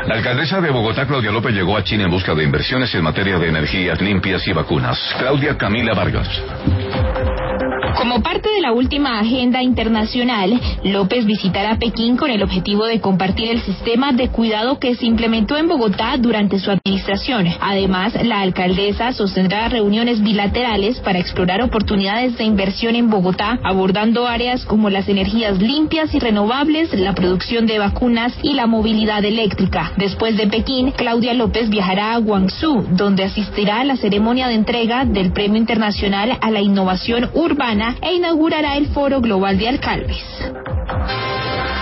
La alcaldesa de Bogotá, Claudia López, llegó a China en busca de inversiones en materia de energías limpias y vacunas. Claudia Camila Vargas. Como parte de la última agenda internacional, López visitará Pekín con el objetivo de compartir el sistema de cuidado que se implementó en Bogotá durante su administración. Además, la alcaldesa sostendrá reuniones bilaterales para explorar oportunidades de inversión en Bogotá, abordando áreas como las energías limpias y renovables, la producción de vacunas y la movilidad eléctrica. Después de Pekín, Claudia López viajará a Guangzhou, donde asistirá a la ceremonia de entrega del Premio Internacional a la Innovación Urbana e inaugurará el Foro Global de Alcaldes.